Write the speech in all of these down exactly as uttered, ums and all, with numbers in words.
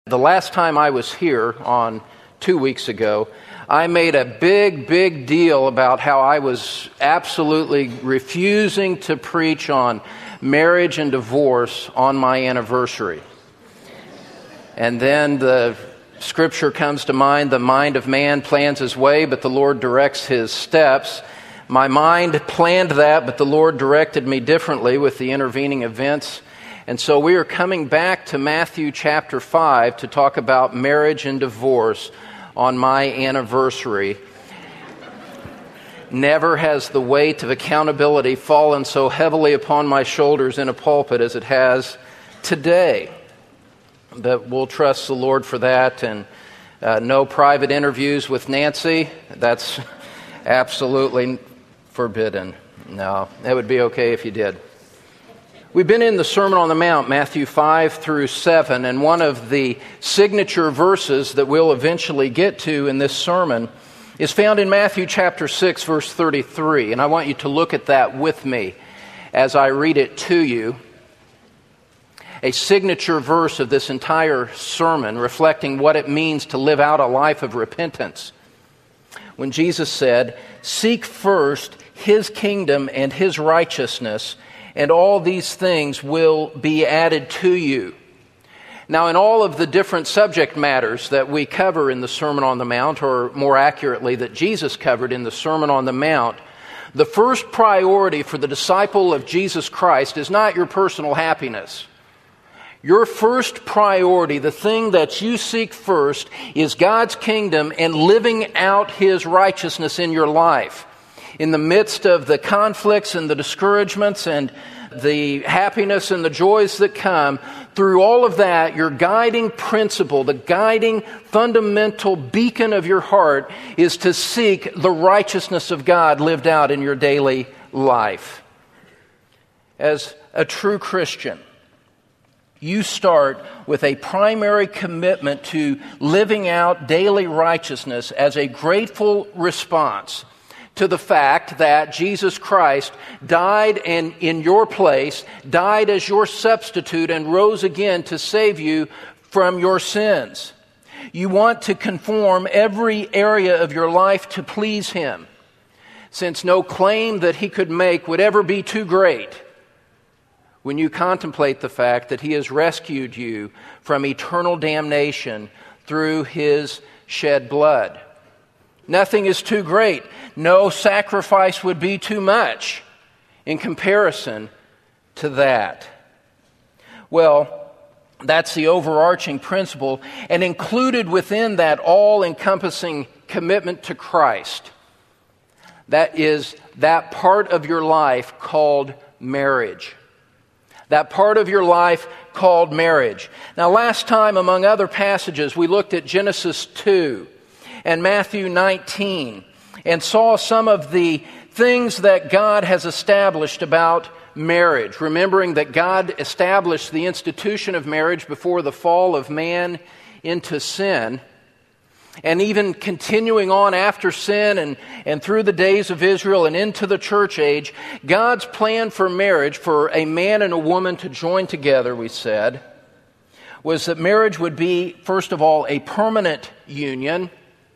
The last time I was here, on two weeks ago, I made a big, big deal about how I was absolutely refusing to preach on marriage and divorce on my anniversary. And then the scripture comes to mind, the mind of man plans his way, but the Lord directs his steps. My mind planned that, but the Lord directed me differently with the intervening events. And so we are coming back to Matthew chapter five to talk about marriage and divorce on my anniversary. Never has the weight of accountability fallen so heavily upon my shoulders in a pulpit as it has today. But we'll trust the Lord for that, and uh, no private interviews with Nancy. That's absolutely forbidden. No, that would be okay if you did. We've been in the Sermon on the Mount, Matthew five through seven, and one of the signature verses that we'll eventually get to in this sermon is found in Matthew chapter six, verse thirty-three, and I want you to look at that with me as I read it to you. A signature verse of this entire sermon reflecting what it means to live out a life of repentance. When Jesus said, "Seek first His kingdom and His righteousness, and all these things will be added to you." Now, in all of the different subject matters that we cover in the Sermon on the Mount, or more accurately, that Jesus covered in the Sermon on the Mount, the first priority for the disciple of Jesus Christ is not your personal happiness. Your first priority, the thing that you seek first, is God's kingdom and living out His righteousness in your life. In the midst of the conflicts and the discouragements and the happiness and the joys that come, through all of that, your guiding principle, the guiding fundamental beacon of your heart is to seek the righteousness of God lived out in your daily life. As a true Christian, you start with a primary commitment to living out daily righteousness as a grateful response to the fact that Jesus Christ died and in your place, died as your substitute, and rose again to save you from your sins. You want to conform every area of your life to please Him, since no claim that He could make would ever be too great when you contemplate the fact that He has rescued you from eternal damnation through His shed blood. Nothing is too great. No sacrifice would be too much in comparison to that. Well, that's the overarching principle, and included within that all-encompassing commitment to Christ, that is that part of your life called marriage. That part of your life called marriage. Now, last time, among other passages, we looked at Genesis two and Matthew nineteen, and saw some of the things that God has established about marriage, remembering that God established the institution of marriage before the fall of man into sin, and even continuing on after sin and, and through the days of Israel and into the church age, God's plan for marriage, for a man and a woman to join together, we said, was that marriage would be, first of all, a permanent union,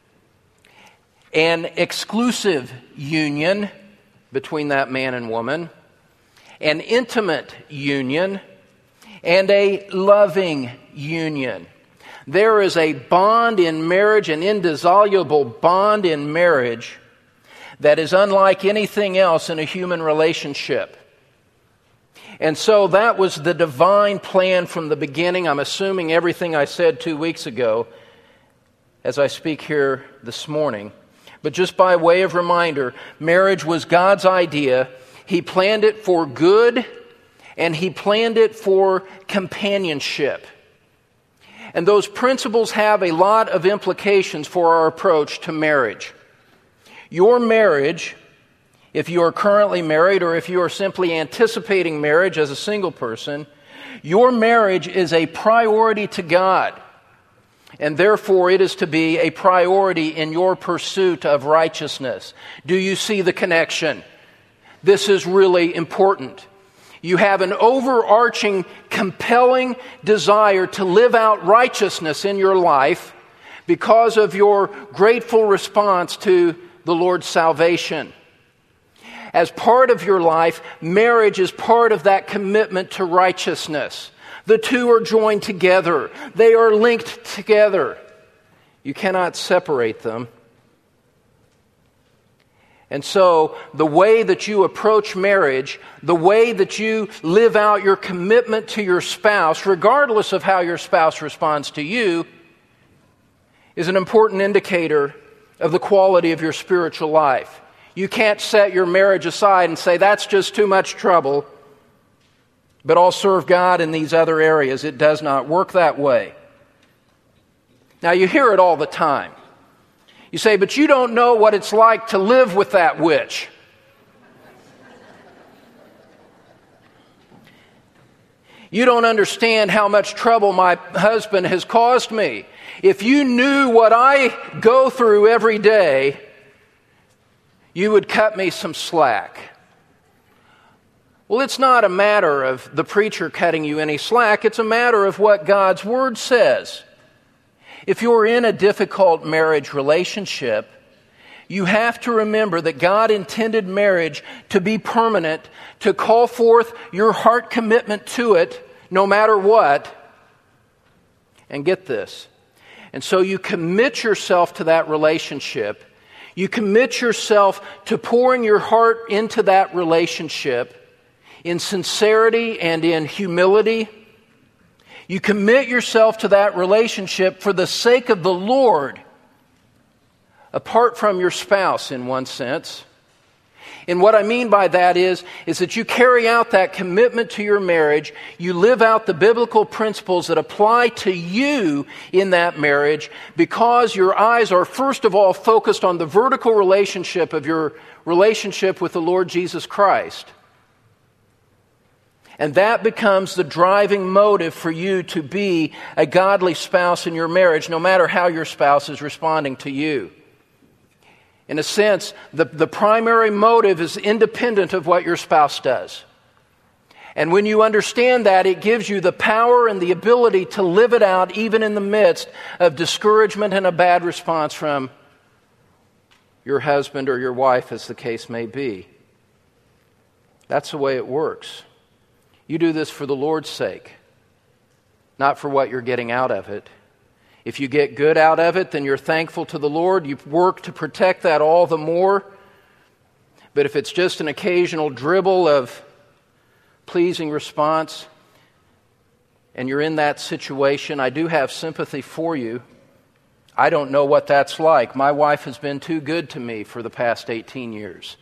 an exclusive union between that man and woman, an intimate union, and a loving union. There is a bond in marriage, an indissoluble bond in marriage that is unlike anything else in a human relationship. And so that was the divine plan from the beginning. I'm assuming everything I said two weeks ago as I speak here this morning. But just by way of reminder, marriage was God's idea. He planned it for good, and He planned it for companionship. And those principles have a lot of implications for our approach to marriage. Your marriage, if you are currently married or if you are simply anticipating marriage as a single person, your marriage is a priority to God. And therefore, it is to be a priority in your pursuit of righteousness. Do you see the connection? This is really important. You have an overarching, compelling desire to live out righteousness in your life because of your grateful response to the Lord's salvation. As part of your life, marriage is part of that commitment to righteousness. The two are joined together. They are linked together. You cannot separate them. And so, the way that you approach marriage, the way that you live out your commitment to your spouse, regardless of how your spouse responds to you, is an important indicator of the quality of your spiritual life. You can't set your marriage aside and say, that's just too much trouble, but I'll serve God in these other areas. It does not work that way. Now, you hear it all the time. You say, but you don't know what it's like to live with that witch. You don't understand how much trouble my husband has caused me. If you knew what I go through every day, you would cut me some slack. Well, it's not a matter of the preacher cutting you any slack. It's a matter of what God's Word says. If you're in a difficult marriage relationship, you have to remember that God intended marriage to be permanent, to call forth your heart commitment to it, no matter what. And get this. And so you commit yourself to that relationship. You commit yourself to pouring your heart into that relationship in sincerity and in humility. You commit yourself to that relationship for the sake of the Lord, apart from your spouse in one sense. And what I mean by that is, is that you carry out that commitment to your marriage, you live out the biblical principles that apply to you in that marriage because your eyes are first of all focused on the vertical relationship of your relationship with the Lord Jesus Christ. And that becomes the driving motive for you to be a godly spouse in your marriage, no matter how your spouse is responding to you. In a sense, the, the primary motive is independent of what your spouse does. And when you understand that, it gives you the power and the ability to live it out even in the midst of discouragement and a bad response from your husband or your wife, as the case may be. That's the way it works. You do this for the Lord's sake, not for what you're getting out of it. If you get good out of it, then you're thankful to the Lord. You work to protect that all the more. But if it's just an occasional dribble of pleasing response, and you're in that situation, I do have sympathy for you. I don't know what that's like. My wife has been too good to me for the past eighteen years.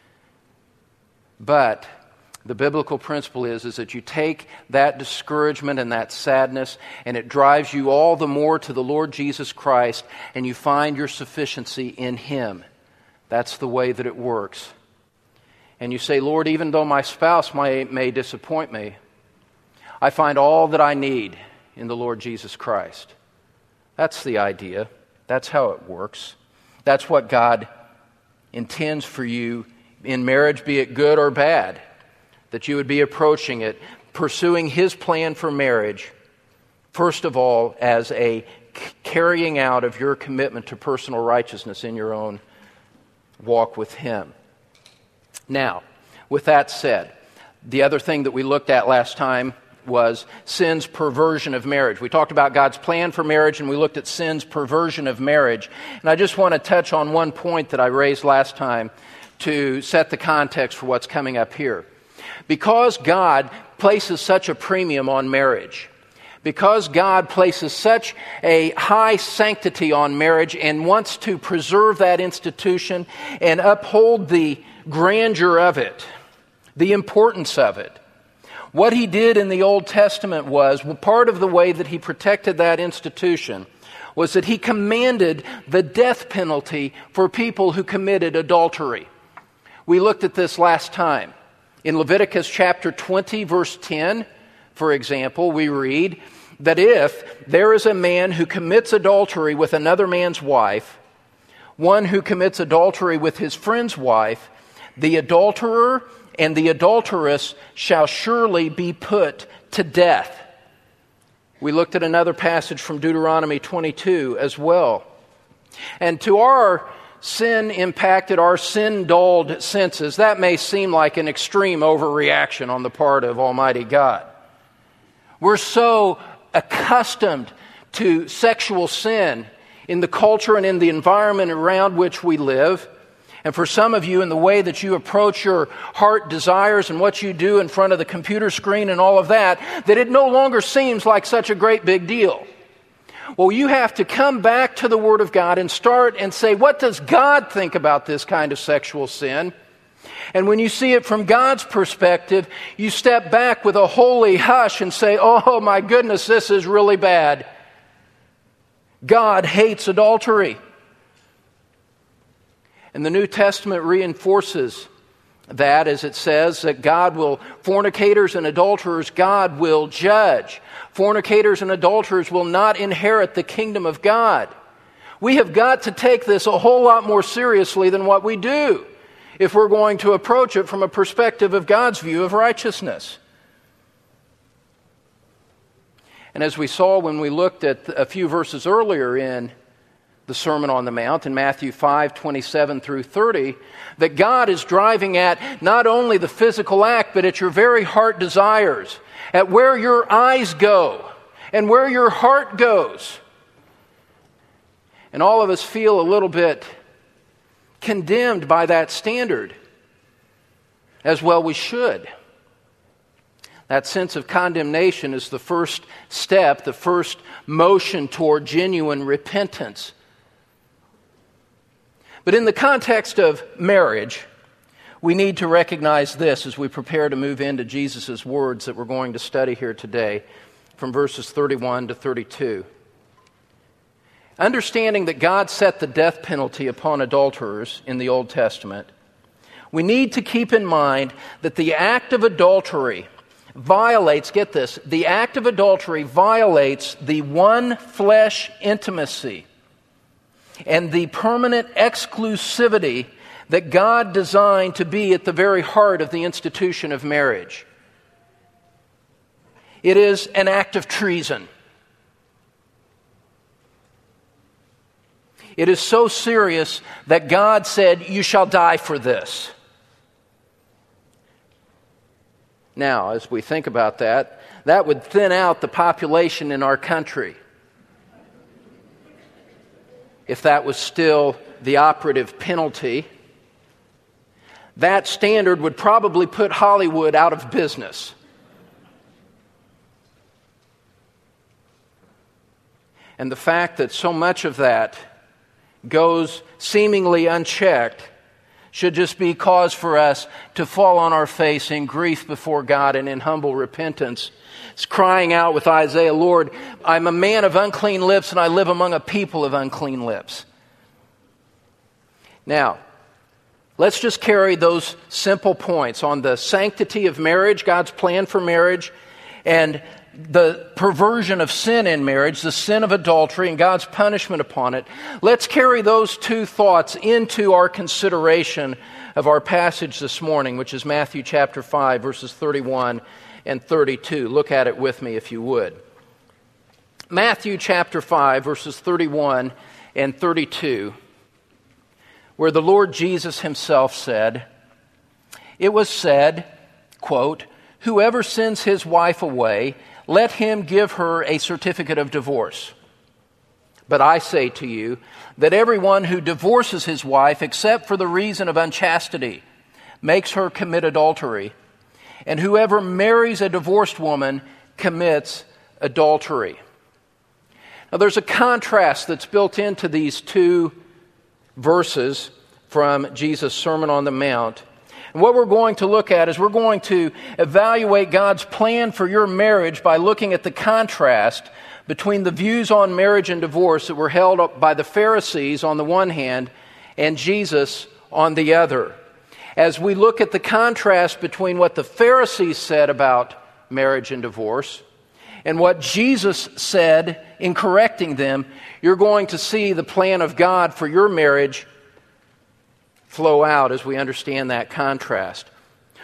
But the biblical principle is, is that you take that discouragement and that sadness, and it drives you all the more to the Lord Jesus Christ, and you find your sufficiency in Him. That's the way that it works. And you say, Lord, even though my spouse may, may disappoint me, I find all that I need in the Lord Jesus Christ. That's the idea. That's how it works. That's what God intends for you in marriage, be it good or bad. That you would be approaching it, pursuing His plan for marriage, first of all, as a carrying out of your commitment to personal righteousness in your own walk with Him. Now, with that said, the other thing that we looked at last time was sin's perversion of marriage. We talked about God's plan for marriage, and we looked at sin's perversion of marriage. And I just want to touch on one point that I raised last time to set the context for what's coming up here. Because God places such a premium on marriage, because God places such a high sanctity on marriage and wants to preserve that institution and uphold the grandeur of it, the importance of it, what He did in the Old Testament was, well, part of the way that He protected that institution was that He commanded the death penalty for people who committed adultery. We looked at this last time. In Leviticus chapter twenty, verse ten, for example, we read that if there is a man who commits adultery with another man's wife, one who commits adultery with his friend's wife, the adulterer and the adulteress shall surely be put to death. We looked at another passage from Deuteronomy twenty-two as well. And to our sin-impacted, our sin-dulled senses, that may seem like an extreme overreaction on the part of Almighty God. We're so accustomed to sexual sin in the culture and in the environment around which we live. And for some of you, in the way that you approach your heart desires and what you do in front of the computer screen and all of that, that it no longer seems like such a great big deal. Well, you have to come back to the Word of God and start and say, what does God think about this kind of sexual sin? And when you see it from God's perspective, you step back with a holy hush and say, oh my goodness, this is really bad. God hates adultery. And the New Testament reinforces that, as it says that God will, fornicators and adulterers, God will judge. Fornicators and adulterers will not inherit the kingdom of God. We have got to take this a whole lot more seriously than what we do if we're going to approach it from a perspective of God's view of righteousness. And as we saw when we looked at a few verses earlier in the Sermon on the Mount in Matthew five, twenty-seven through thirty, that God is driving at not only the physical act, but at your very heart desires, at where your eyes go and where your heart goes. And all of us feel a little bit condemned by that standard, as well we should. That sense of condemnation is the first step, the first motion toward genuine repentance. But in the context of marriage, we need to recognize this as we prepare to move into Jesus' words that we're going to study here today from verses thirty-one to thirty-two. Understanding that God set the death penalty upon adulterers in the Old Testament, we need to keep in mind that the act of adultery violates, get this, the act of adultery violates the one flesh intimacy and the permanent exclusivity that God designed to be at the very heart of the institution of marriage. It is an act of treason. It is so serious that God said, "You shall die for this." Now, as we think about that, that would thin out the population in our country if that was still the operative penalty. That standard would probably put Hollywood out of business. And the fact that so much of that goes seemingly unchecked should just be cause for us to fall on our face in grief before God and in humble repentance. It's crying out with Isaiah, "Lord, I'm a man of unclean lips and I live among a people of unclean lips." Now, let's just carry those simple points on the sanctity of marriage, God's plan for marriage, and the perversion of sin in marriage, the sin of adultery and God's punishment upon it. Let's carry those two thoughts into our consideration of our passage this morning, which is Matthew chapter five, verses thirty-one and thirty-two. Look at it with me if you would. Matthew chapter five, verses thirty-one and thirty-two, where the Lord Jesus himself said, "It was said," quote, "whoever sends his wife away, let him give her a certificate of divorce. But I say to you that everyone who divorces his wife except for the reason of unchastity makes her commit adultery, and whoever marries a divorced woman commits adultery." Now there's a contrast that's built into these two verses from Jesus' Sermon on the Mount. And what we're going to look at is we're going to evaluate God's plan for your marriage by looking at the contrast between the views on marriage and divorce that were held up by the Pharisees on the one hand and Jesus on the other. As we look at the contrast between what the Pharisees said about marriage and divorce and what Jesus said in correcting them, you're going to see the plan of God for your marriage flow out as we understand that contrast.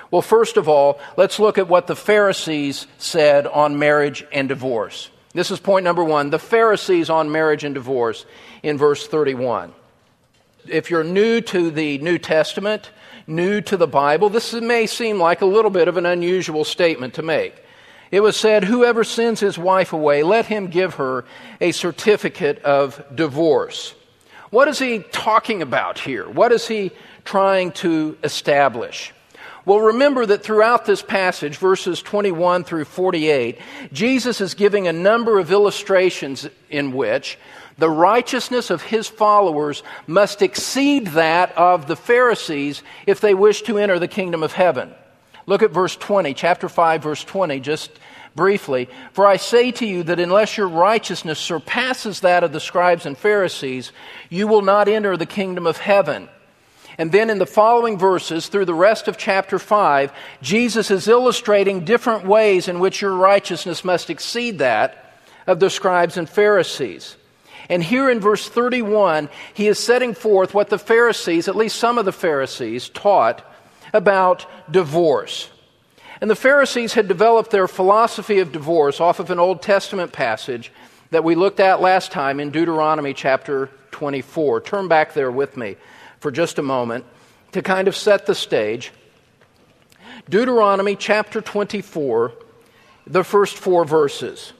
Well, first of all, let's look at what the Pharisees said on marriage and divorce. This is point number one, the Pharisees on marriage and divorce in verse thirty-one. If you're new to the New Testament, new to the Bible, this may seem like a little bit of an unusual statement to make. It was said, whoever sends his wife away, let him give her a certificate of divorce. What is he talking about here? What is he trying to establish? Well, remember that throughout this passage, verses twenty-one through forty-eight, Jesus is giving a number of illustrations in which the righteousness of his followers must exceed that of the Pharisees if they wish to enter the kingdom of heaven. Look at verse twenty, chapter five, verse twenty, just briefly. For I say to you that unless your righteousness surpasses that of the scribes and Pharisees, you will not enter the kingdom of heaven. And then in the following verses, through the rest of chapter five, Jesus is illustrating different ways in which your righteousness must exceed that of the scribes and Pharisees. And here in verse thirty-one, he is setting forth what the Pharisees, at least some of the Pharisees, taught about divorce. And the Pharisees had developed their philosophy of divorce off of an Old Testament passage that we looked at last time in Deuteronomy chapter twenty-four. Turn back there with me for just a moment to kind of set the stage. Deuteronomy chapter twenty-four, the first four verses.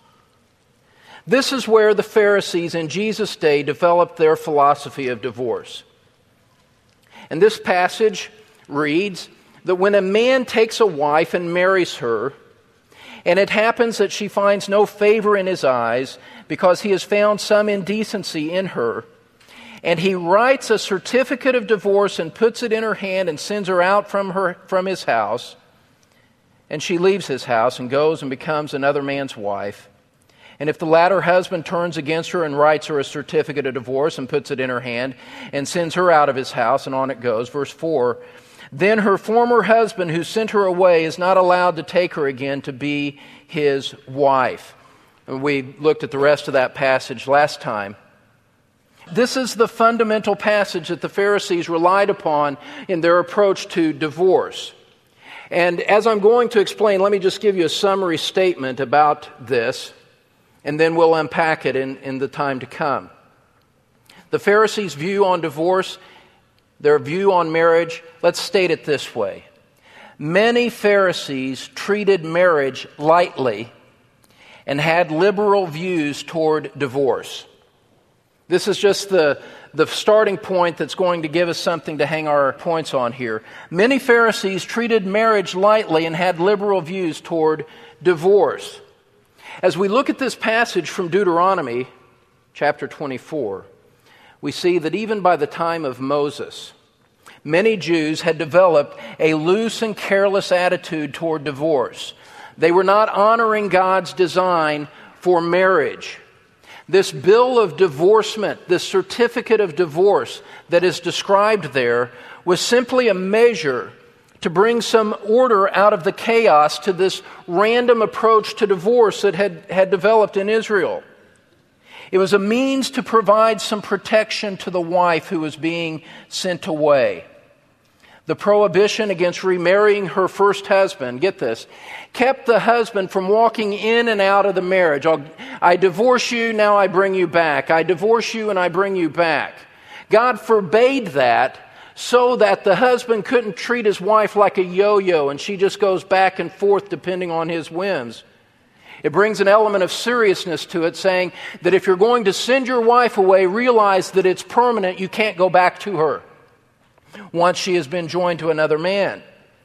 This is where the Pharisees in Jesus' day developed their philosophy of divorce. And this passage reads that when a man takes a wife and marries her, and it happens that she finds no favor in his eyes because he has found some indecency in her, and he writes a certificate of divorce and puts it in her hand and sends her out from her from his house, and she leaves his house and goes and becomes another man's wife. And if the latter husband turns against her and writes her a certificate of divorce and puts it in her hand and sends her out of his house, and on it goes, verse four, then her former husband who sent her away is not allowed to take her again to be his wife. And we looked at the rest of that passage last time. This is the fundamental passage that the Pharisees relied upon in their approach to divorce. And as I'm going to explain, let me just give you a summary statement about this, and then we'll unpack it in, in the time to come. The Pharisees' view on divorce, their view on marriage, let's state it this way. Many Pharisees treated marriage lightly and had liberal views toward divorce. This is just the, the starting point that's going to give us something to hang our points on here. Many Pharisees treated marriage lightly and had liberal views toward divorce. As we look at this passage from Deuteronomy chapter twenty-four, we see that even by the time of Moses, many Jews had developed a loose and careless attitude toward divorce. They were not honoring God's design for marriage. This bill of divorcement, this certificate of divorce that is described there, was simply a measure to bring some order out of the chaos to this random approach to divorce that had, had developed in Israel. It was a means to provide some protection to the wife who was being sent away. The prohibition against remarrying her first husband, get this, kept the husband from walking in and out of the marriage. I'll, I divorce you, now I bring you back. I divorce you and I bring you back. God forbade that so that the husband couldn't treat his wife like a yo-yo and she just goes back and forth depending on his whims. It brings an element of seriousness to it, saying that if you're going to send your wife away, realize that it's permanent. You can't go back to her once she has been joined to another man.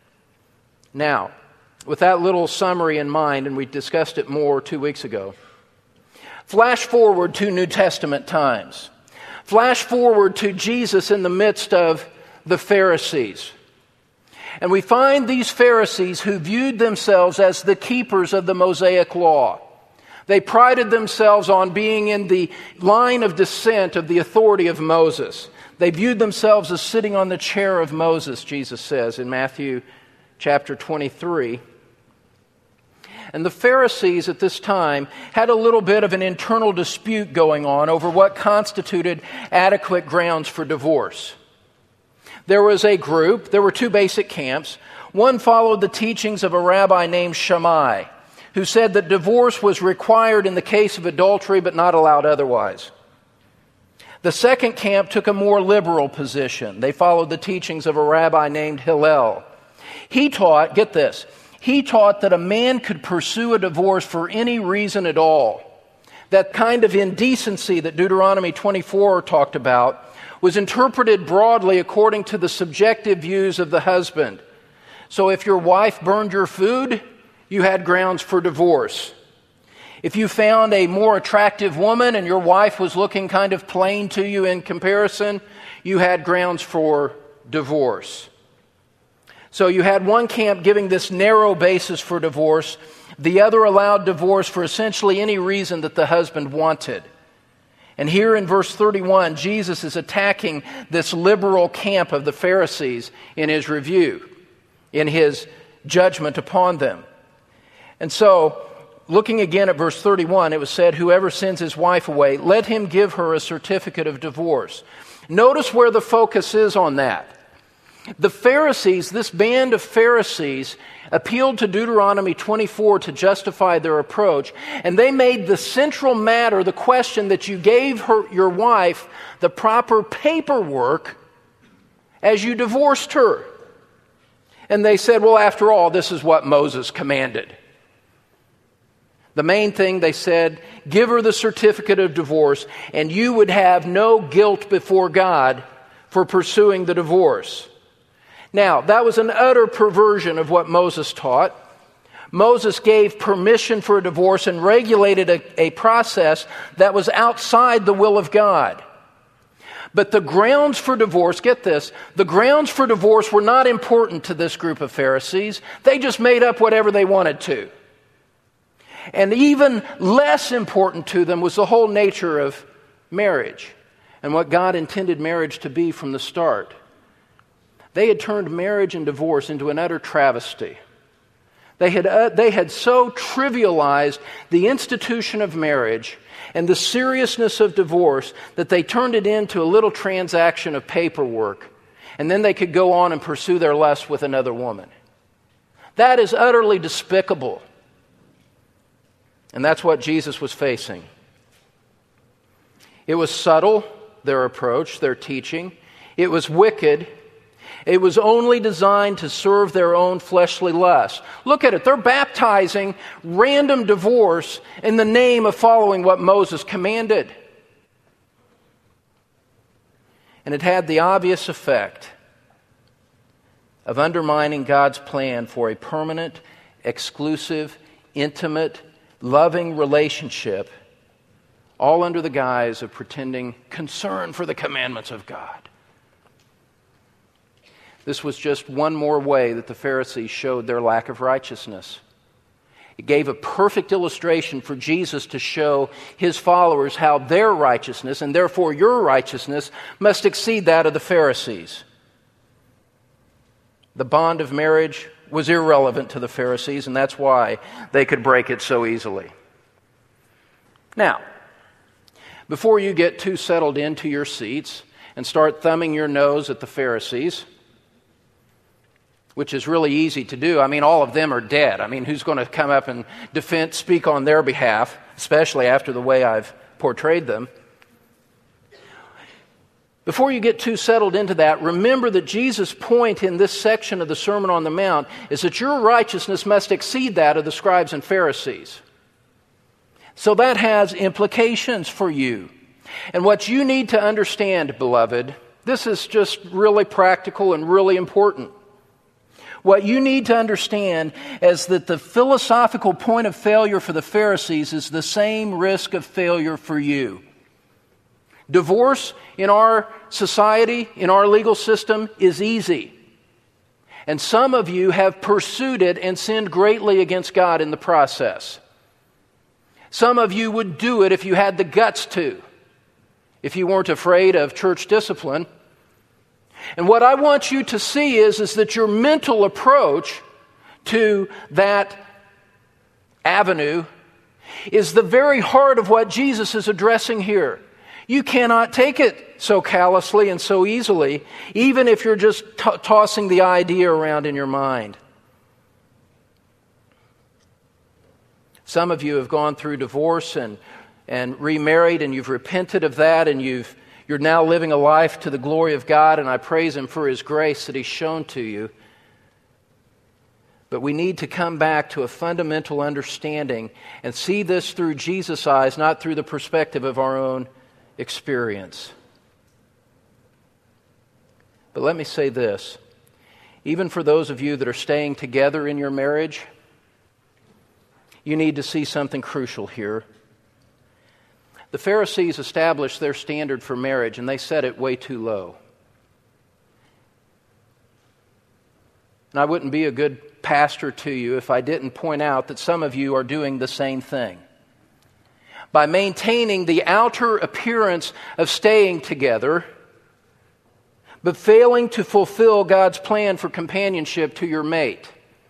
Now, with that little summary in mind, and we discussed it more two weeks ago, flash forward to New Testament times. Flash forward to Jesus in the midst of the Pharisees. And we find these Pharisees who viewed themselves as the keepers of the Mosaic law. They prided themselves on being in the line of descent of the authority of Moses. They viewed themselves as sitting on the chair of Moses, Jesus says in Matthew chapter twenty-three. And the Pharisees at this time had a little bit of an internal dispute going on over what constituted adequate grounds for divorce. There was a group, there were two basic camps. One followed the teachings of a rabbi named Shammai, who said that divorce was required in the case of adultery but not allowed otherwise. The second camp took a more liberal position. They followed the teachings of a rabbi named Hillel. He taught, get this, he taught that a man could pursue a divorce for any reason at all. That kind of indecency that Deuteronomy twenty-four talked about was interpreted broadly according to the subjective views of the husband. So if your wife burned your food, you had grounds for divorce. If you found a more attractive woman and your wife was looking kind of plain to you in comparison, you had grounds for divorce. So you had one camp giving this narrow basis for divorce. The other allowed divorce for essentially any reason that the husband wanted. And here in verse thirty-one, Jesus is attacking this liberal camp of the Pharisees in his review, in his judgment upon them. And so, looking again at verse thirty-one, it was said, whoever sends his wife away, let him give her a certificate of divorce. Notice where the focus is on that. The Pharisees, this band of Pharisees, appealed to Deuteronomy twenty-four to justify their approach, and they made the central matter, the question that you gave her, your wife, the proper paperwork as you divorced her. And they said, well, after all, this is what Moses commanded. The main thing, they said, give her the certificate of divorce, and you would have no guilt before God for pursuing the divorce. Now, that was an utter perversion of what Moses taught. Moses gave permission for a divorce and regulated a, a process that was outside the will of God. But the grounds for divorce, get this, the grounds for divorce were not important to this group of Pharisees. They just made up whatever they wanted to. And even less important to them was the whole nature of marriage and what God intended marriage to be from the start. They had turned marriage and divorce into an utter travesty. They had, uh, they had so trivialized the institution of marriage and the seriousness of divorce that they turned it into a little transaction of paperwork, and then they could go on and pursue their lust with another woman. That is utterly despicable. And that's what Jesus was facing. It was subtle, their approach, their teaching. It was wicked. It was only designed to serve their own fleshly lust. Look at it. They're baptizing random divorce in the name of following what Moses commanded. And it had the obvious effect of undermining God's plan for a permanent, exclusive, intimate, loving relationship, all under the guise of pretending concern for the commandments of God. This was just one more way that the Pharisees showed their lack of righteousness. It gave a perfect illustration for Jesus to show his followers how their righteousness, and therefore your righteousness, must exceed that of the Pharisees. The bond of marriage was irrelevant to the Pharisees, and that's why they could break it so easily. Now, before you get too settled into your seats and start thumbing your nose at the Pharisees, which is really easy to do. I mean, all of them are dead. I mean, who's going to come up and defend, speak on their behalf, especially after the way I've portrayed them? Before you get too settled into that, remember that Jesus' point in this section of the Sermon on the Mount is that your righteousness must exceed that of the scribes and Pharisees. So that has implications for you. And what you need to understand, beloved, this is just really practical and really important. What you need to understand is that the philosophical point of failure for the Pharisees is the same risk of failure for you. Divorce in our society, in our legal system, is easy. And some of you have pursued it and sinned greatly against God in the process. Some of you would do it if you had the guts to, if you weren't afraid of church discipline. And what I want you to see is, is that your mental approach to that avenue is the very heart of what Jesus is addressing here. You cannot take it so callously and so easily, even if you're just t- tossing the idea around in your mind. Some of you have gone through divorce and, and remarried, and you've repented of that, and you've, you're now living a life to the glory of God, and I praise Him for His grace that He's shown to you. But we need to come back to a fundamental understanding and see this through Jesus' eyes, not through the perspective of our own experience. But let me say this. Even for those of you that are staying together in your marriage, you need to see something crucial here. The Pharisees established their standard for marriage, and they set it way too low. And I wouldn't be a good pastor to you if I didn't point out that some of you are doing the same thing. By maintaining the outer appearance of staying together, but failing to fulfill God's plan for companionship to your mate.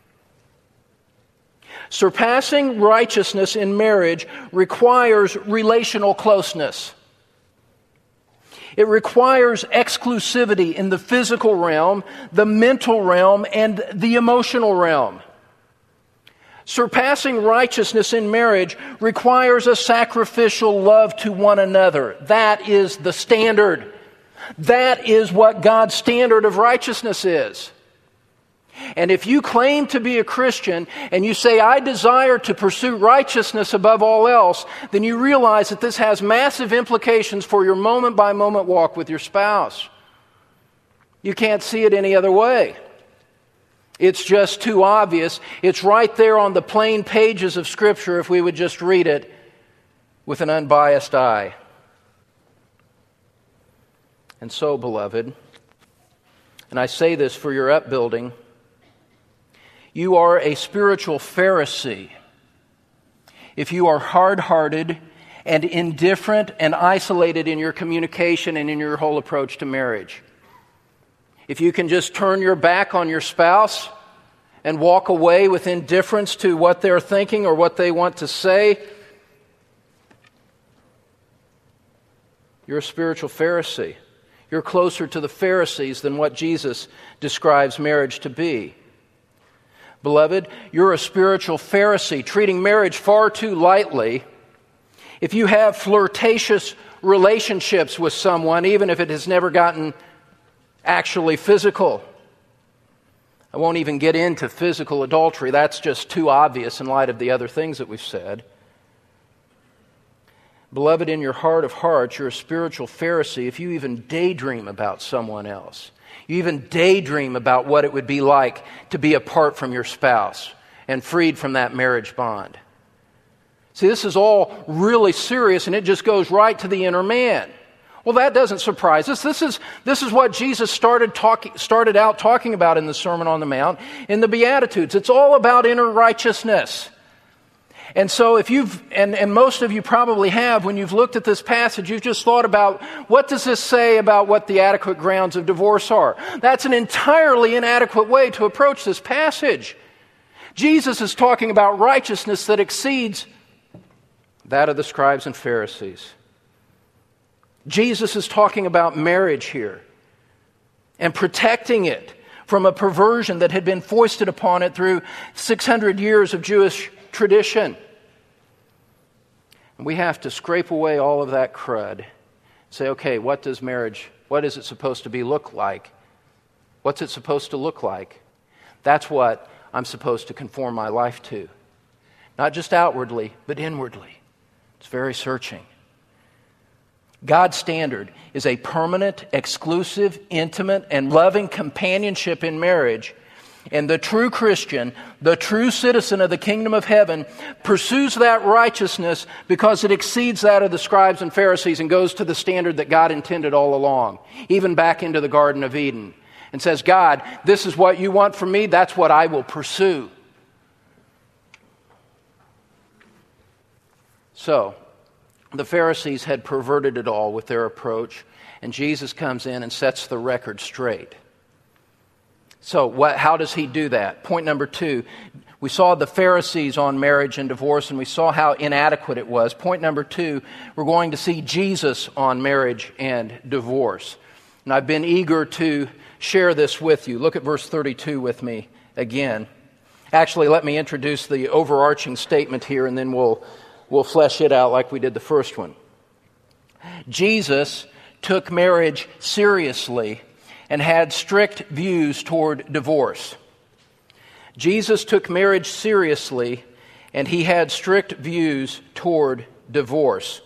Surpassing righteousness in marriage requires relational closeness. It requires exclusivity in the physical realm, the mental realm, and the emotional realm. Surpassing righteousness in marriage requires a sacrificial love to one another. That is the standard. That is what God's standard of righteousness is. And if you claim to be a Christian and you say, I desire to pursue righteousness above all else, then you realize that this has massive implications for your moment-by-moment walk with your spouse. You can't see it any other way. It's just too obvious. It's right there on the plain pages of Scripture if we would just read it with an unbiased eye. And so, beloved, and I say this for your upbuilding, you are a spiritual Pharisee if you are hard-hearted and indifferent and isolated in your communication and in your whole approach to marriage. If you can just turn your back on your spouse and walk away with indifference to what they're thinking or what they want to say, you're a spiritual Pharisee. You're closer to the Pharisees than what Jesus describes marriage to be. Beloved, you're a spiritual Pharisee, treating marriage far too lightly. If you have flirtatious relationships with someone, even if it has never gotten actually physical. I won't even get into physical adultery. That's just too obvious in light of the other things that we've said. Beloved, in your heart of hearts, you're a spiritual Pharisee if you even daydream about someone else. You even daydream about what it would be like to be apart from your spouse and freed from that marriage bond. See, this is all really serious, and it just goes right to the inner man. Well, that doesn't surprise us. This is, this is what Jesus started, talk, started out talking about in the Sermon on the Mount, in the Beatitudes. It's all about inner righteousness. And so if you've, and, and most of you probably have, when you've looked at this passage, you've just thought about, what does this say about what the adequate grounds of divorce are? That's an entirely inadequate way to approach this passage. Jesus is talking about righteousness that exceeds that of the scribes and Pharisees. Jesus is talking about marriage here and protecting it from a perversion that had been foisted upon it through six hundred years of Jewish tradition. And we have to scrape away all of that crud and say, okay, what does marriage, what is it supposed to be look like? What's it supposed to look like? That's what I'm supposed to conform my life to. Not just outwardly, but inwardly. It's very searching. God's standard is a permanent, exclusive, intimate, and loving companionship in marriage. And the true Christian, the true citizen of the kingdom of heaven, pursues that righteousness because it exceeds that of the scribes and Pharisees and goes to the standard that God intended all along, even back into the Garden of Eden, and says, God, this is what you want from me, that's what I will pursue. So, the Pharisees had perverted it all with their approach, and Jesus comes in and sets the record straight. So what, how does he do that? Point number two, We saw the Pharisees on marriage and divorce, and we saw how inadequate it was. Point number two, we're going to see Jesus on marriage and divorce. And I've been eager to share this with you. Look at verse thirty-two with me again. Actually, let me introduce the overarching statement here, and then we'll, we'll flesh it out like we did the first one. Jesus took marriage seriously and had strict views toward divorce. Jesus took marriage seriously, and he had strict views toward divorce.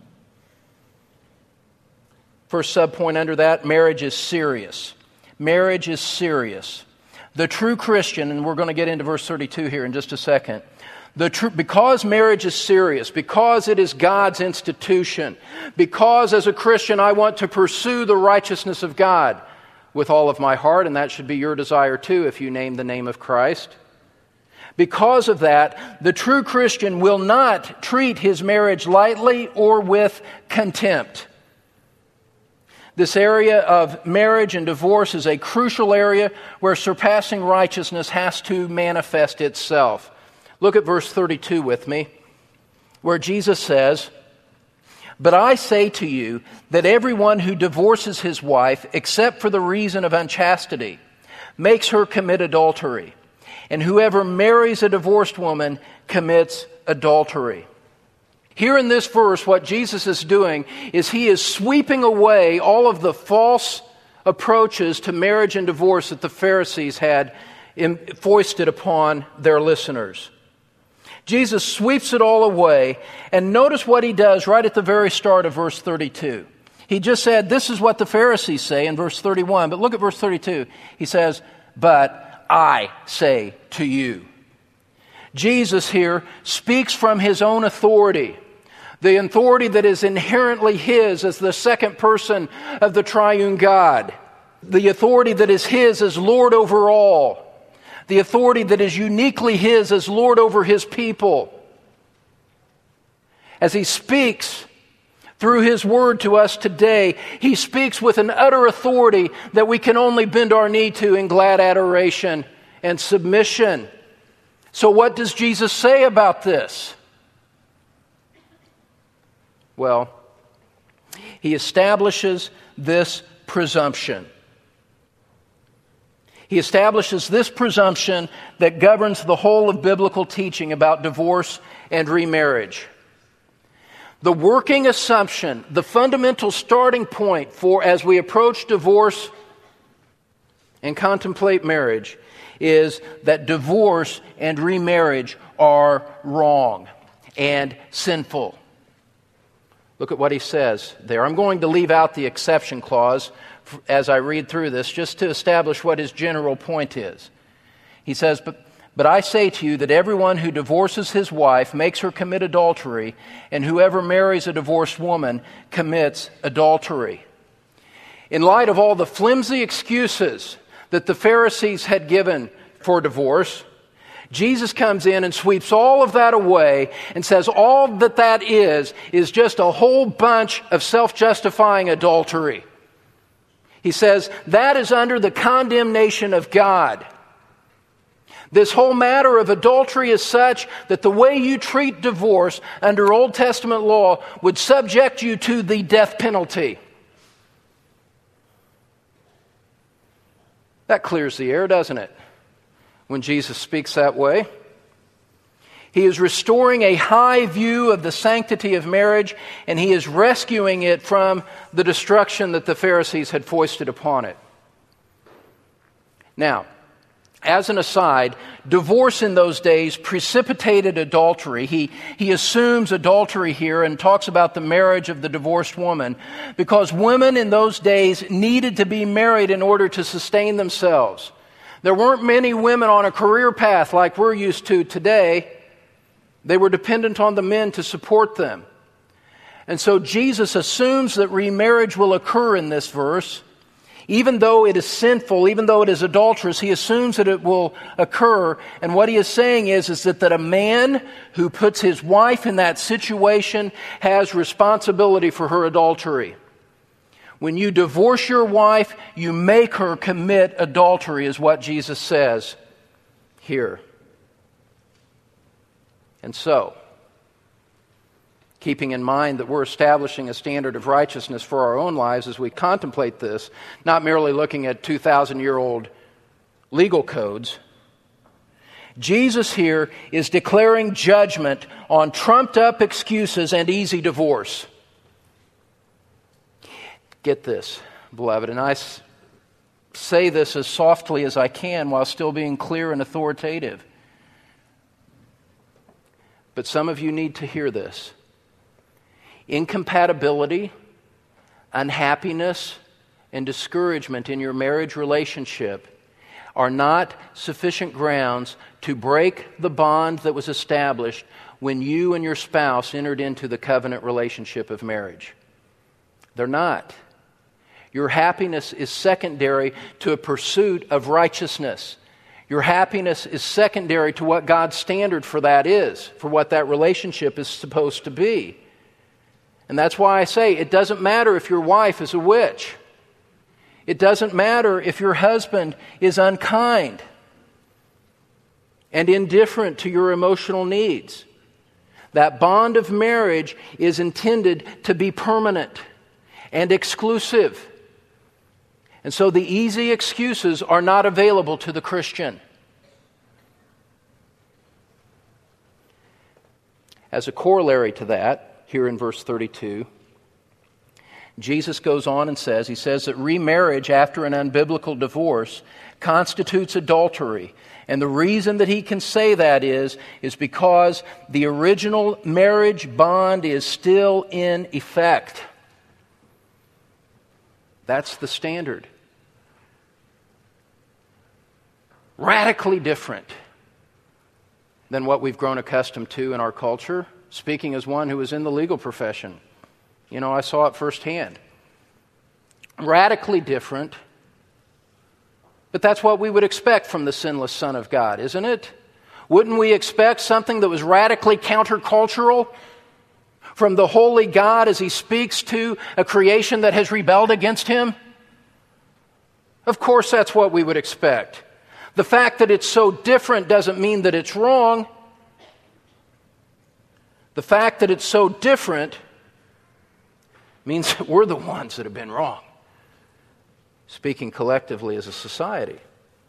First subpoint under that, marriage is serious. Marriage is serious. The true Christian, and we're going to get into verse thirty-two here in just a second, the true, because marriage is serious, because it is God's institution, because as a Christian I want to pursue the righteousness of God with all of my heart, and that should be your desire too if you name the name of Christ. Because of that, the true Christian will not treat his marriage lightly or with contempt. This area of marriage and divorce is a crucial area where surpassing righteousness has to manifest itself. Look at verse thirty-two with me, where Jesus says, "But I say to you that everyone who divorces his wife, except for the reason of unchastity, makes her commit adultery. And whoever marries a divorced woman commits adultery." Here in this verse, what Jesus is doing is he is sweeping away all of the false approaches to marriage and divorce that the Pharisees had foisted upon their listeners. Jesus sweeps it all away, and notice what he does right at the very start of verse thirty-two. He just said, this is what the Pharisees say in verse thirty-one, but look at verse thirty-two. He says, "But I say to you." Jesus here speaks from his own authority, the authority that is inherently his as the second person of the triune God, the authority that is his as Lord over all, the authority that is uniquely his as Lord over his people. As he speaks through his word to us today, he speaks with an utter authority that we can only bend our knee to in glad adoration and submission. So what does Jesus say about this? Well, he establishes this presumption. He establishes this presumption that governs the whole of biblical teaching about divorce and remarriage. The working assumption, the fundamental starting point for as we approach divorce and contemplate marriage, is that divorce and remarriage are wrong and sinful. Look at what he says there. I'm going to leave out the exception clause as I read through this, just to establish what his general point is. He says, but, but I say to you that everyone who divorces his wife makes her commit adultery, and whoever marries a divorced woman commits adultery. In light of all the flimsy excuses that the Pharisees had given for divorce, Jesus comes in and sweeps all of that away and says all that that is, is just a whole bunch of self-justifying adultery. He says that is under the condemnation of God. This whole matter of adultery is such that the way you treat divorce under Old Testament law would subject you to the death penalty. That clears the air, doesn't it? When Jesus speaks that way. He is restoring a high view of the sanctity of marriage, and he is rescuing it from the destruction that the Pharisees had foisted upon it. Now, as an aside, divorce in those days precipitated adultery. He, he assumes adultery here and talks about the marriage of the divorced woman, because women in those days needed to be married in order to sustain themselves. There weren't many women on a career path like we're used to today. They were dependent on the men to support them. And so Jesus assumes that remarriage will occur in this verse. Even though it is sinful, even though it is adulterous, he assumes that it will occur. And what he is saying is, is that, that a man who puts his wife in that situation has responsibility for her adultery. When you divorce your wife, you make her commit adultery, is what Jesus says here. And so, keeping in mind that we're establishing a standard of righteousness for our own lives as we contemplate this, not merely looking at two thousand year old legal codes, Jesus here is declaring judgment on trumped-up excuses and easy divorce. Get this, beloved, and I s- say this as softly as I can while still being clear and authoritative. But some of you need to hear this. Incompatibility, unhappiness, and discouragement in your marriage relationship are not sufficient grounds to break the bond that was established when you and your spouse entered into the covenant relationship of marriage. They're not. Your happiness is secondary to a pursuit of righteousness. Your happiness is secondary to what God's standard for that is, for what that relationship is supposed to be. And that's why I say it doesn't matter if your wife is a witch. It doesn't matter if your husband is unkind and indifferent to your emotional needs. That bond of marriage is intended to be permanent and exclusive. And so the easy excuses are not available to the Christian. As a corollary to that, here in verse thirty-two, Jesus goes on and says, he says that remarriage after an unbiblical divorce constitutes adultery. And the reason that he can say that is, is because the original marriage bond is still in effect. That's the standard. Radically different than what we've grown accustomed to in our culture. Speaking as one who was in the legal profession, you know, I saw it firsthand. Radically different, but that's what we would expect from the sinless Son of God, isn't it? Wouldn't we expect something that was radically countercultural from the holy God as He speaks to a creation that has rebelled against Him? Of course that's what we would expect. The fact that it's so different doesn't mean that it's wrong. The fact that it's so different means that we're the ones that have been wrong, speaking collectively as a society.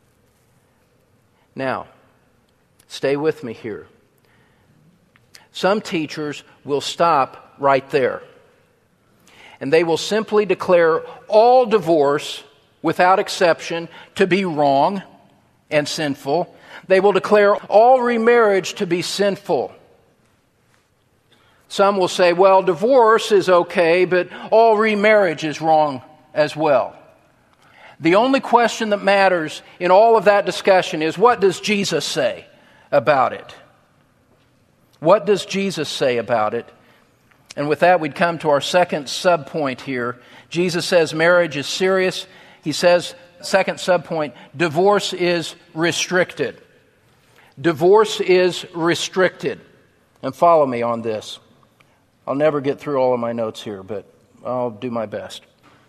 Now, stay with me here. Some teachers will stop right there, and they will simply declare all divorce, without exception, to be wrong and sinful. They will declare all remarriage to be sinful. Some will say, well, divorce is okay, but all remarriage is wrong as well. The only question that matters in all of that discussion is, what does Jesus say about it? What does Jesus say about it? And with that, we'd come to our second subpoint here. Jesus says marriage is serious. He says, second subpoint, divorce is restricted. Divorce is restricted. And follow me on this. I'll never get through all of my notes here, but I'll do my best.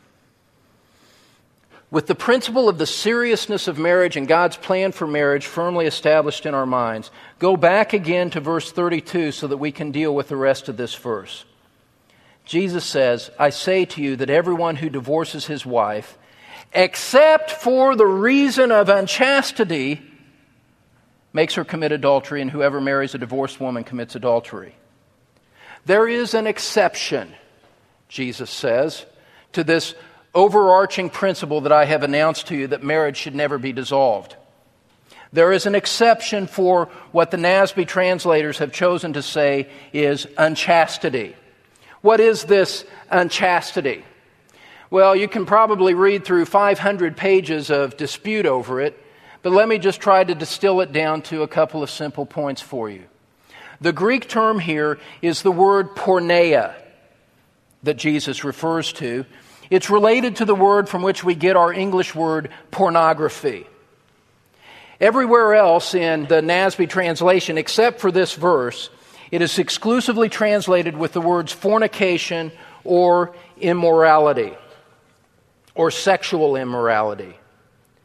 With the principle of the seriousness of marriage and God's plan for marriage firmly established in our minds, go back again to verse thirty-two so that we can deal with the rest of this verse. Jesus says, I say to you that everyone who divorces his wife, except for the reason of unchastity, makes her commit adultery, and whoever marries a divorced woman commits adultery. There is an exception, Jesus says, to this overarching principle that I have announced to you, that marriage should never be dissolved. There is an exception for what the N A S B translators have chosen to say is unchastity. What is this unchastity? Well, you can probably read through five hundred pages of dispute over it, but let me just try to distill it down to a couple of simple points for you. The Greek term here is the word porneia that Jesus refers to. It's related to the word from which we get our English word pornography. Everywhere else in the N A S B translation, except for this verse, it is exclusively translated with the words fornication or immorality or sexual immorality.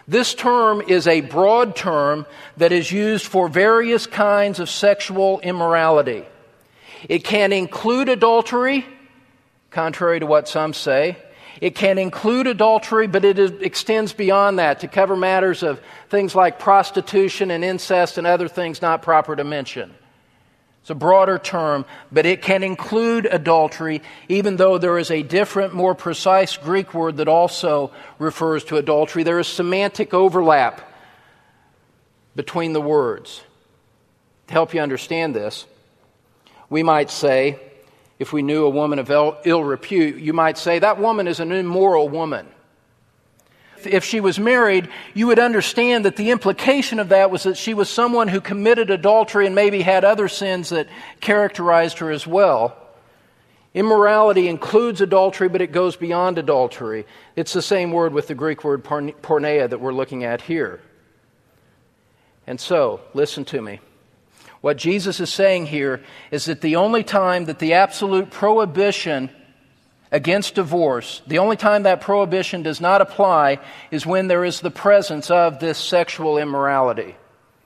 This term is a broad term that is used for various kinds of sexual immorality. It can include adultery, contrary to what some say. It can include adultery, but it is, extends beyond that to cover matters of things like prostitution and incest and other things not proper to mention. It's a broader term, but it can include adultery, even though there is a different, more precise Greek word that also refers to adultery. There is semantic overlap between the words. To help you understand this, we might say, if we knew a woman of ill repute, you might say, that woman is an immoral woman. If she was married, you would understand that the implication of that was that she was someone who committed adultery and maybe had other sins that characterized her as well. Immorality includes adultery, but it goes beyond adultery. It's the same word with the Greek word porneia that we're looking at here. And so, listen to me. What Jesus is saying here is that the only time that the absolute prohibition against divorce, the only time that prohibition does not apply is when there is the presence of this sexual immorality.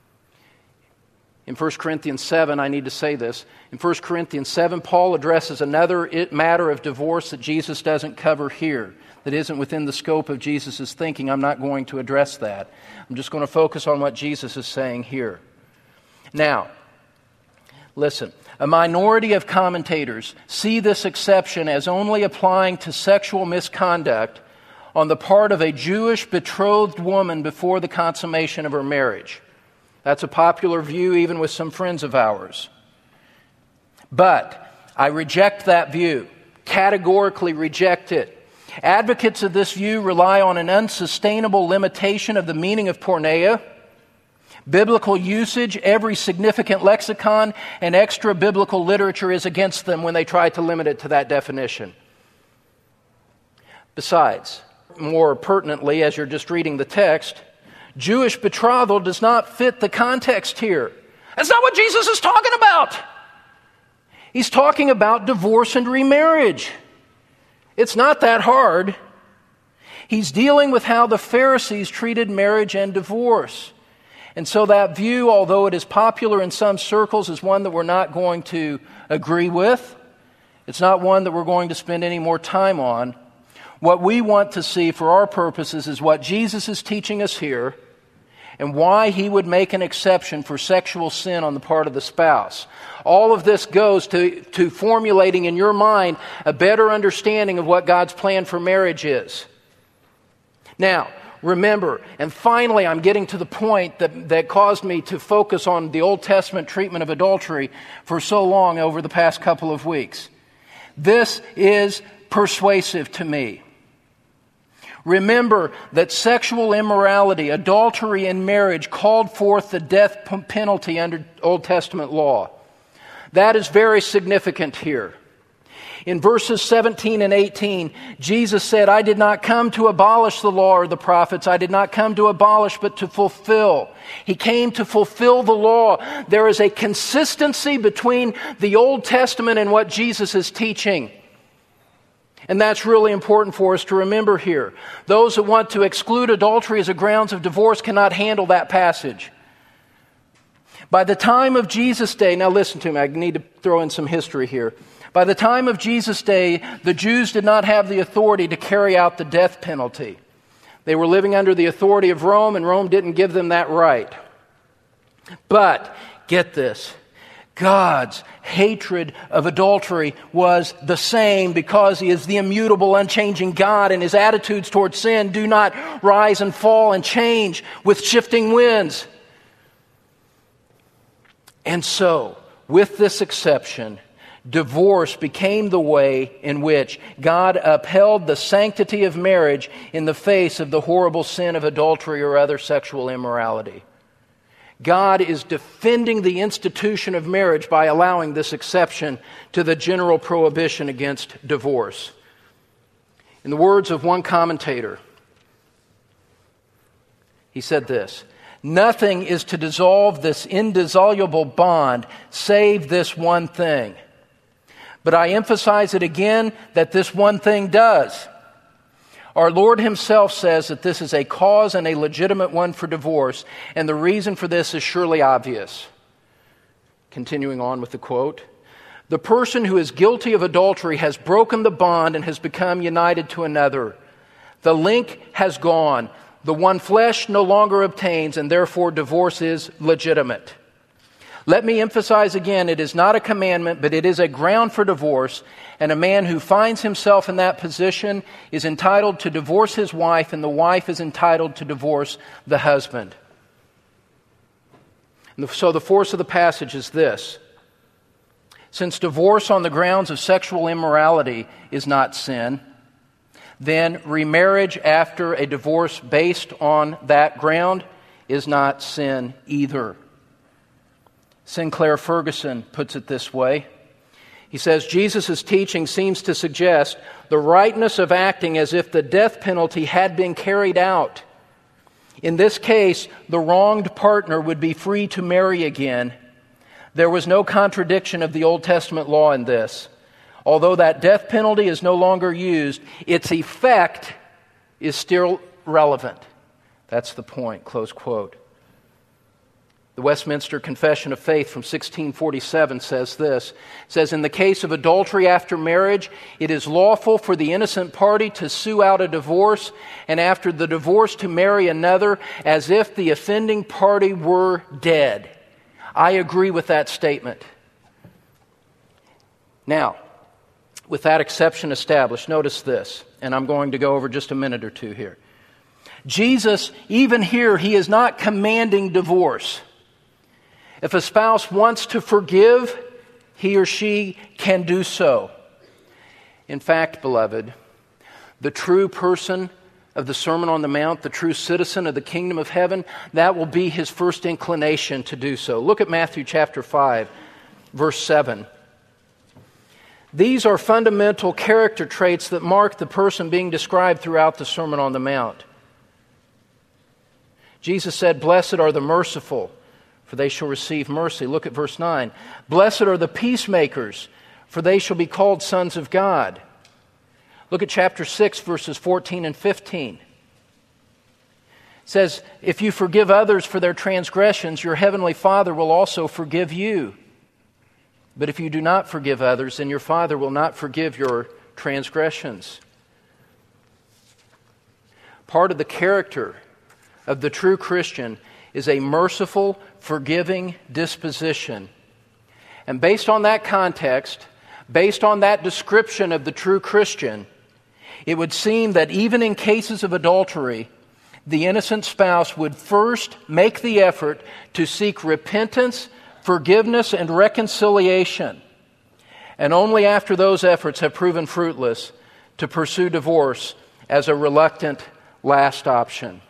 In First Corinthians seven, I need to say this. In First Corinthians seven, Paul addresses another matter of divorce that Jesus doesn't cover here, that isn't within the scope of Jesus' thinking. I'm not going to address that. I'm just going to focus on what Jesus is saying here. Now, listen. A minority of commentators see this exception as only applying to sexual misconduct on the part of a Jewish betrothed woman before the consummation of her marriage. That's a popular view even with some friends of ours. But I reject that view, categorically reject it. Advocates of this view rely on an unsustainable limitation of the meaning of porneia, biblical usage. Every significant lexicon and extra biblical literature is against them when they try to limit it to that definition. Besides, more pertinently, as you're just reading the text, Jewish betrothal does not fit the context here. That's not what Jesus is talking about. He's talking about divorce and remarriage. It's not that hard. He's dealing with how the Pharisees treated marriage and divorce. And so that view, although it is popular in some circles, is one that we're not going to agree with. It's not one that we're going to spend any more time on. What we want to see for our purposes is what Jesus is teaching us here and why He would make an exception for sexual sin on the part of the spouse. All of this goes to, to formulating in your mind a better understanding of what God's plan for marriage is. Now, remember, and finally I'm getting to the point that, that caused me to focus on the Old Testament treatment of adultery for so long over the past couple of weeks. This is persuasive to me. Remember that sexual immorality, adultery in marriage called forth the death penalty under Old Testament law. That is very significant here. In verses seventeen and eighteen, Jesus said, I did not come to abolish the law or the prophets. I did not come to abolish, but to fulfill. He came to fulfill the law. There is a consistency between the Old Testament and what Jesus is teaching. And that's really important for us to remember here. Those that want to exclude adultery as a grounds of divorce cannot handle that passage. By the time of Jesus' day, now listen to me, I need to throw in some history here. By the time of Jesus' day, the Jews did not have the authority to carry out the death penalty. They were living under the authority of Rome, and Rome didn't give them that right. But, get this, God's hatred of adultery was the same because He is the immutable, unchanging God, and His attitudes towards sin do not rise and fall and change with shifting winds. And so, with this exception, divorce became the way in which God upheld the sanctity of marriage in the face of the horrible sin of adultery or other sexual immorality. God is defending the institution of marriage by allowing this exception to the general prohibition against divorce. In the words of one commentator, he said this, nothing is to dissolve this indissoluble bond save this one thing. But I emphasize it again that this one thing does. Our Lord himself says that this is a cause and a legitimate one for divorce, and the reason for this is surely obvious. Continuing on with the quote, "The person who is guilty of adultery has broken the bond and has become united to another. The link has gone. The one flesh no longer obtains, and therefore divorce is legitimate. Let me emphasize again, it is not a commandment, but it is a ground for divorce, and a man who finds himself in that position is entitled to divorce his wife, and the wife is entitled to divorce the husband." And so the force of the passage is this. Since divorce on the grounds of sexual immorality is not sin, then remarriage after a divorce based on that ground is not sin either. Sinclair Ferguson puts it this way. He says, Jesus' teaching seems to suggest the rightness of acting as if the death penalty had been carried out. In this case, the wronged partner would be free to marry again. There was no contradiction of the Old Testament law in this. Although that death penalty is no longer used, its effect is still relevant. That's the point, close quote. The Westminster Confession of Faith from sixteen forty-seven says this. It says, "In the case of adultery after marriage, it is lawful for the innocent party to sue out a divorce, and after the divorce to marry another, as if the offending party were dead." I agree with that statement. Now, with that exception established, notice this, and I'm going to go over just a minute or two here. Jesus, even here, he is not commanding divorce. If a spouse wants to forgive, he or she can do so. In fact, beloved, the true person of the Sermon on the Mount, the true citizen of the kingdom of heaven, that will be his first inclination to do so. Look at Matthew chapter five, verse seven. These are fundamental character traits that mark the person being described throughout the Sermon on the Mount. Jesus said, "Blessed are the merciful, for they shall receive mercy." Look at verse nine. "Blessed are the peacemakers, for they shall be called sons of God." Look at chapter six, verses fourteen and fifteen. It says, "If you forgive others for their transgressions, your heavenly Father will also forgive you. But if you do not forgive others, then your Father will not forgive your transgressions." Part of the character of the true Christian is a merciful, forgiving disposition. And based on that context, based on that description of the true Christian, it would seem that even in cases of adultery, the innocent spouse would first make the effort to seek repentance, forgiveness, and reconciliation. And only after those efforts have proven fruitless to pursue divorce as a reluctant last option.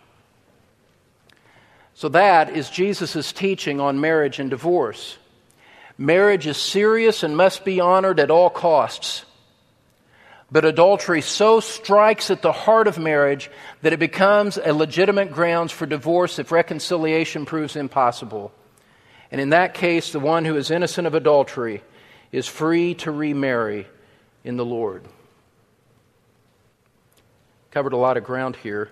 So that is Jesus' teaching on marriage and divorce. Marriage is serious and must be honored at all costs. But adultery so strikes at the heart of marriage that it becomes a legitimate grounds for divorce if reconciliation proves impossible. And in that case, the one who is innocent of adultery is free to remarry in the Lord. Covered a lot of ground here.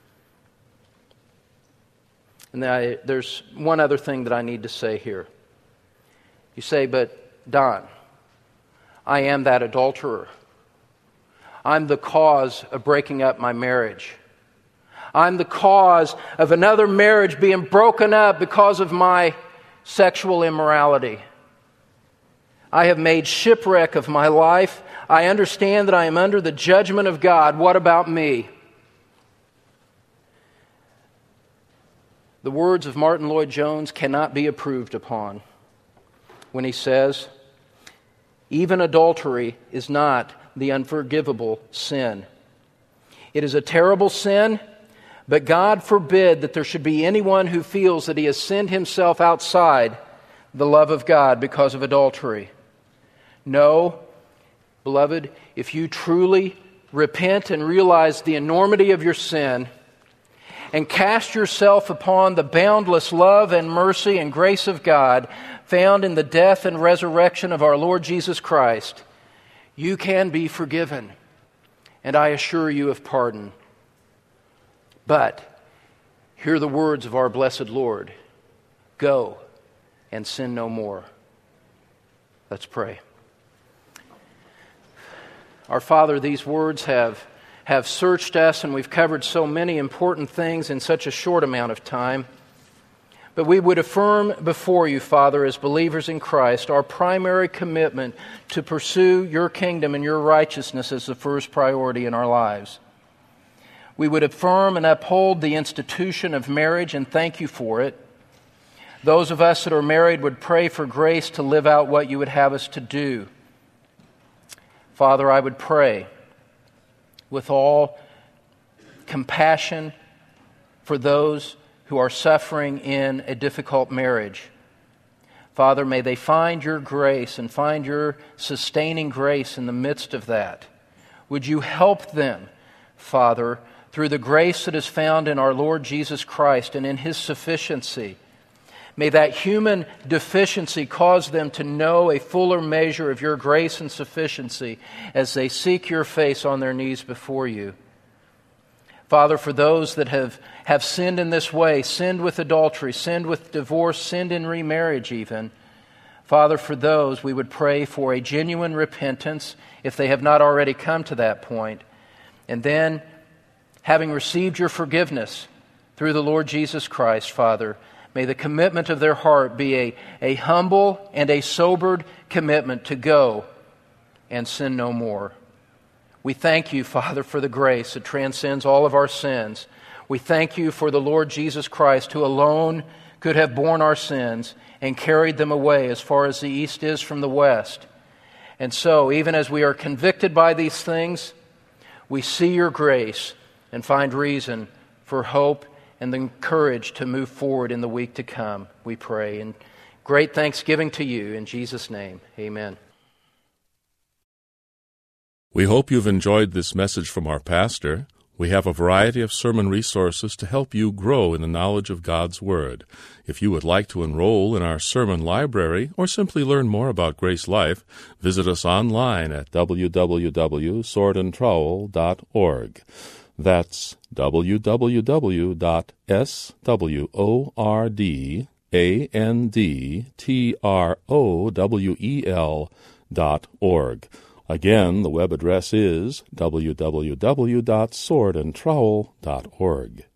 And I, there's one other thing that I need to say here. You say, "But Don, I am that adulterer. I'm the cause of breaking up my marriage. I'm the cause of another marriage being broken up because of my sexual immorality. I have made shipwreck of my life. I understand that I am under the judgment of God. What about me?" The words of Martin Lloyd-Jones cannot be improved upon when he says, "Even adultery is not the unforgivable sin. It is a terrible sin, but God forbid that there should be anyone who feels that he has sinned himself outside the love of God because of adultery. No, beloved, if you truly repent and realize the enormity of your sin and cast yourself upon the boundless love and mercy and grace of God found in the death and resurrection of our Lord Jesus Christ, you can be forgiven, and I assure you of pardon But hear the words of our blessed Lord. Go and sin no more. Let's pray. Our Father, these words have, have searched us, and we've covered so many important things in such a short amount of time. But we would affirm before you, Father, as believers in Christ, our primary commitment to pursue your kingdom and your righteousness as the first priority in our lives. We would affirm and uphold the institution of marriage and thank you for it. Those of us that are married would pray for grace to live out what you would have us to do. Father, I would pray with all compassion for those who are suffering in a difficult marriage. Father, may they find your grace and find your sustaining grace in the midst of that. Would you help them, Father, through the grace that is found in our Lord Jesus Christ and in His sufficiency? May that human deficiency cause them to know a fuller measure of your grace and sufficiency as they seek your face on their knees before you. Father, for those that have, have sinned in this way, sinned with adultery, sinned with divorce, sinned in remarriage even, Father, for those we would pray for a genuine repentance if they have not already come to that point. And then, having received your forgiveness through the Lord Jesus Christ, Father, may the commitment of their heart be a, a humble and a sobered commitment to go and sin no more. We thank you, Father, for the grace that transcends all of our sins. We thank you for the Lord Jesus Christ, who alone could have borne our sins and carried them away as far as the east is from the west. And so, even as we are convicted by these things, we see your grace and find reason for hope and the courage to move forward in the week to come, we pray. And great thanksgiving to you in Jesus' name. Amen. We hope you've enjoyed this message from our pastor. We have a variety of sermon resources to help you grow in the knowledge of God's Word. If you would like to enroll in our sermon library or simply learn more about Grace Life, visit us online at w w w dot sword and trowel dot org. That's w w w dot sword and trowel dot org. Again, the web address is w w w dot sword and trowel dot org.